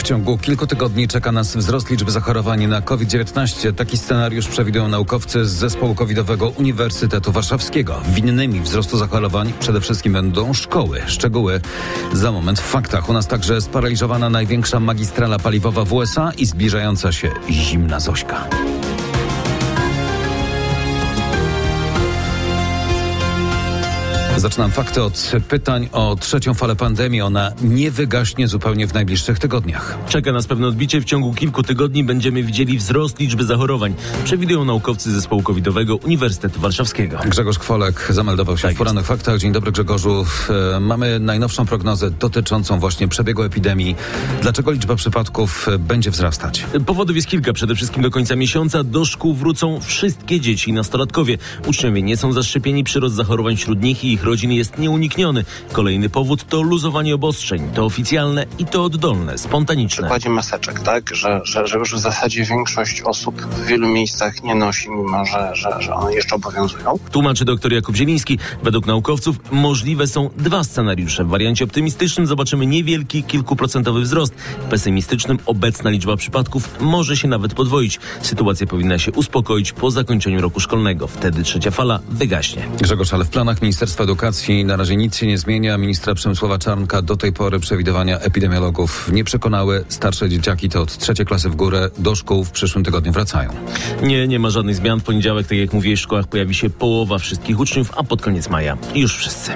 ciągu kilku tygodni czeka nas wzrost liczby zachorowań na COVID-19. Taki scenariusz przewidują naukowcy z zespołu covidowego Uniwersytetu Warszawskiego. Winnymi wzrostu zachorowań przede wszystkim będą szkoły. Szczegóły za moment w faktach. U nas także sparaliżowana największa magistrala paliwowa w USA i zbliżająca się zimna Zośka. Zaczynam fakty od pytań o trzecią falę pandemii. Ona nie wygaśnie zupełnie w najbliższych tygodniach. Czeka nas pewne odbicie. W ciągu kilku tygodni będziemy widzieli wzrost liczby zachorowań. Przewidują naukowcy zespołu covidowego Uniwersytetu Warszawskiego. Grzegorz Kwolek zameldował się w porannych faktach. Dzień dobry, Grzegorzu. Mamy najnowszą prognozę dotyczącą właśnie przebiegu epidemii. Dlaczego liczba przypadków będzie wzrastać? Powodów jest kilka. Przede wszystkim do końca miesiąca do szkół wrócą wszystkie dzieci i nastolatkowie. Uczniowie nie są zaszczepieni. Przyrost zachorowań wśród nich i ich rodzin jest nieunikniony. Kolejny powód to luzowanie obostrzeń. To oficjalne i to oddolne, spontaniczne. W przykładzie maseczek, tak? Że już w zasadzie większość osób w wielu miejscach nie nosi, mimo że one jeszcze obowiązują. Tłumaczy dr Jakub Zieliński. Według naukowców możliwe są dwa scenariusze. W wariancie optymistycznym zobaczymy niewielki, kilkuprocentowy wzrost. W pesymistycznym obecna liczba przypadków może się nawet podwoić. Sytuacja powinna się uspokoić po zakończeniu roku szkolnego. Wtedy trzecia fala wygaśnie. Grzegorz, ale w planach Ministerstwa Edukacji na razie nic się nie zmienia. Ministra Przemysława Czarnka do tej pory przewidywania epidemiologów nie przekonały. Starsze dzieciaki to od trzeciej klasy w górę do szkół w przyszłym tygodniu wracają. Nie ma żadnych zmian. W poniedziałek, tak jak mówiłeś, w szkołach pojawi się połowa wszystkich uczniów, a pod koniec maja już wszyscy.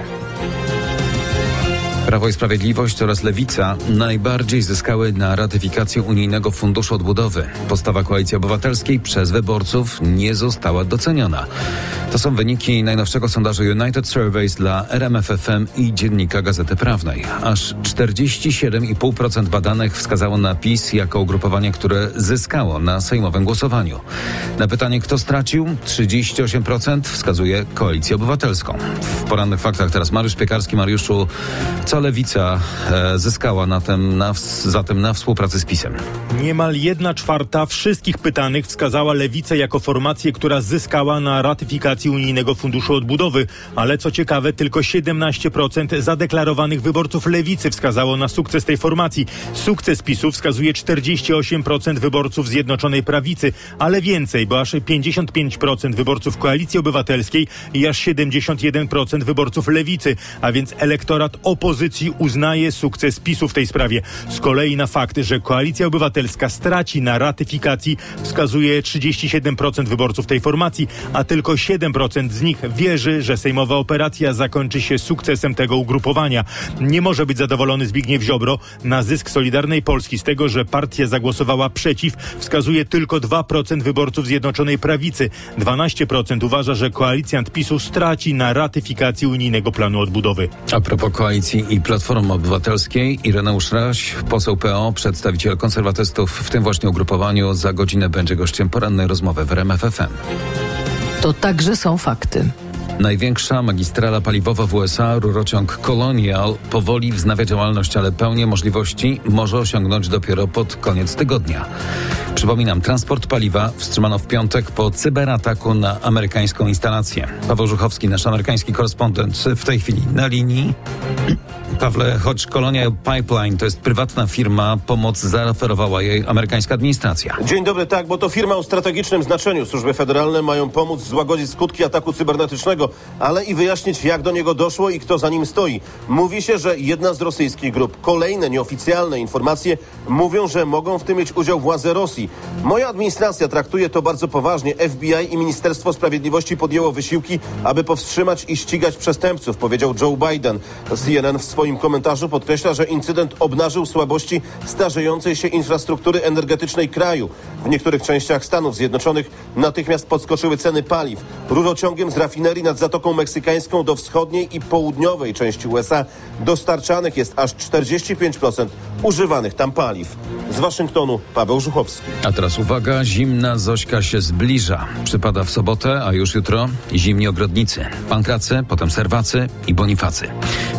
Prawo i Sprawiedliwość oraz Lewica najbardziej zyskały na ratyfikacji Unijnego Funduszu Odbudowy. Postawa Koalicji Obywatelskiej przez wyborców nie została doceniona. To są wyniki najnowszego sondażu United Surveys dla RMFFM i Dziennika Gazety Prawnej. Aż 47,5% badanych wskazało na PiS jako ugrupowanie, które zyskało na sejmowym głosowaniu. Na pytanie, kto stracił, 38% wskazuje Koalicję Obywatelską. W porannych faktach teraz Mariusz Piekarski. Mariuszu, co Lewica zyskała zatem na współpracy z PiS-em? Niemal 1/4 wszystkich pytanych wskazała Lewicę jako formację, która zyskała na ratyfikacji Unijnego Funduszu Odbudowy. Ale co ciekawe, tylko 17% zadeklarowanych wyborców Lewicy wskazało na sukces tej formacji. Sukces PiS-u wskazuje 48% wyborców Zjednoczonej Prawicy, ale więcej, bo aż 55% wyborców Koalicji Obywatelskiej i aż 71% wyborców Lewicy, a więc elektorat opozycji uznaje sukces PiS-u w tej sprawie. Z kolei na fakt, że Koalicja Obywatelska straci na ratyfikacji, wskazuje 37% wyborców tej formacji, a tylko 7% z nich wierzy, że sejmowa operacja zakończy się sukcesem tego ugrupowania. Nie może być zadowolony Zbigniew Ziobro. Na zysk Solidarnej Polski z tego, że partia zagłosowała przeciw, wskazuje tylko 2% wyborców Zjednoczonej Prawicy. 12% uważa, że koalicjant PiS-u straci na ratyfikacji Unijnego Planu Odbudowy. A propos Koalicji i Platformy Obywatelskiej, Ireneusz Raś, poseł PO, przedstawiciel konserwatystów w tym właśnie ugrupowaniu, za godzinę będzie gościem porannej rozmowy w RMF FM. To także są fakty. Największa magistrala paliwowa w USA, rurociąg Colonial, powoli wznawia działalność, ale pełnię możliwości może osiągnąć dopiero pod koniec tygodnia. Przypominam, transport paliwa wstrzymano w piątek po cyberataku na amerykańską instalację. Paweł Żuchowski, nasz amerykański korespondent, w tej chwili na linii. Pawle, choć Colonial Pipeline to jest prywatna firma, pomoc zaoferowała jej amerykańska administracja. Dzień dobry, tak, bo to firma o strategicznym znaczeniu. Służby federalne mają pomóc złagodzić skutki ataku cybernetycznego, ale i wyjaśnić, jak do niego doszło i kto za nim stoi. Mówi się, że jedna z rosyjskich grup. Kolejne nieoficjalne informacje mówią, że mogą w tym mieć udział władze Rosji. Moja administracja traktuje to bardzo poważnie. FBI i Ministerstwo Sprawiedliwości podjęło wysiłki, aby powstrzymać i ścigać przestępców, powiedział Joe Biden. CNN w swoim komentarzu podkreśla, że incydent obnażył słabości starzejącej się infrastruktury energetycznej kraju. W niektórych częściach Stanów Zjednoczonych natychmiast podskoczyły ceny paliw. Rurociągiem z rafinerii nad Zatoką Meksykańską do wschodniej i południowej części USA dostarczanych jest aż 45% używanych tam paliw. Z Waszyngtonu Paweł Żuchowski. A teraz uwaga, zimna Zośka się zbliża. Przypada w sobotę, a już jutro zimni ogrodnicy. Pankracy, potem Serwacy i Bonifacy. W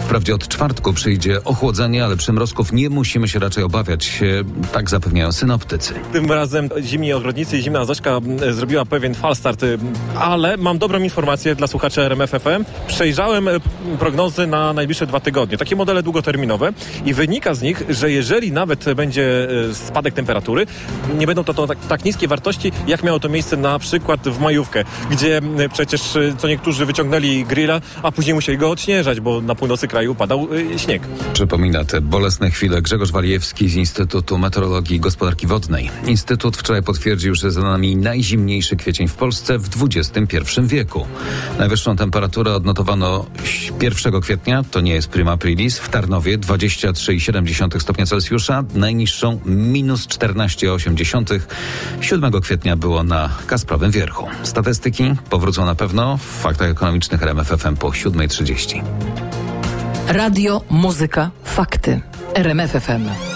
Wprawdzie od czwartku przyjdzie ochłodzenie, ale przymrozków nie musimy się raczej obawiać, tak zapewniają synoptycy. Tym razem zimni ogrodnicy i zimna Zośka zrobiła pewien falstart, ale mam dobrą informację dla słuchaczy RMF FM. Przejrzałem prognozy na najbliższe 2 tygodnie, takie modele długoterminowe i wynika z nich, że jeżeli nawet będzie spadek temperatury, nie będą to tak niskie wartości, jak miało to miejsce na przykład w majówkę, gdzie przecież co niektórzy wyciągnęli grilla, a później musieli go odśnieżać, bo na północy kraju padał śnieg. Przypomina te bolesne chwile Grzegorz Walijewski z Instytutu Meteorologii i Gospodarki Wodnej. Instytut wczoraj potwierdził, że za nami najzimniejszy kwiecień w Polsce w XXI wieku. Najwyższą temperaturę odnotowano 1 kwietnia, to nie jest prima aprilis, w Tarnowie 23,7 stopnia Celsjusza, najniższą minus 14,8. 7 kwietnia było na Kasprowym Wierchu. Statystyki powrócą na pewno w Faktach Ekonomicznych RMF FM po 7:30. Radio, muzyka, fakty. RMF FM.